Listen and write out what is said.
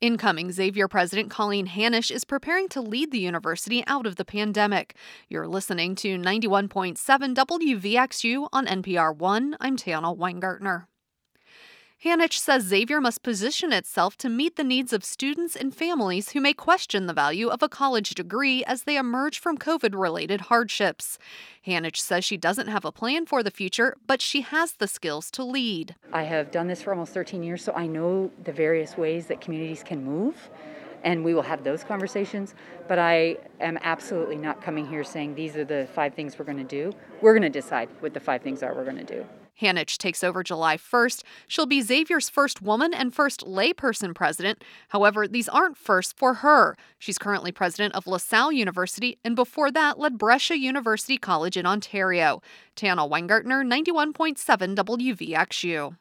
Incoming Xavier President Colleen Hanisch is preparing to lead the university out of the pandemic. You're listening to 91.7 WVXU on NPR One. I'm Tana Weingartner. Hanisch says Xavier must position itself to meet the needs of students and families who may question the value of a college degree as they emerge from COVID-related hardships. Hanisch says she doesn't have a plan for the future, but she has the skills to lead. I have done this for almost 13 years, so I know the various ways that communities can move, and we will have those conversations. But I am absolutely not coming here saying these are the 5 things we're going to do. We're going to decide what the 5 things are we're going to do. Hanisch takes over July 1st. She'll be Xavier's first woman and first layperson president. However, these aren't firsts for her. She's currently president of LaSalle University and before that led Brescia University College in Ontario. Tana Weingartner, 91.7 WVXU.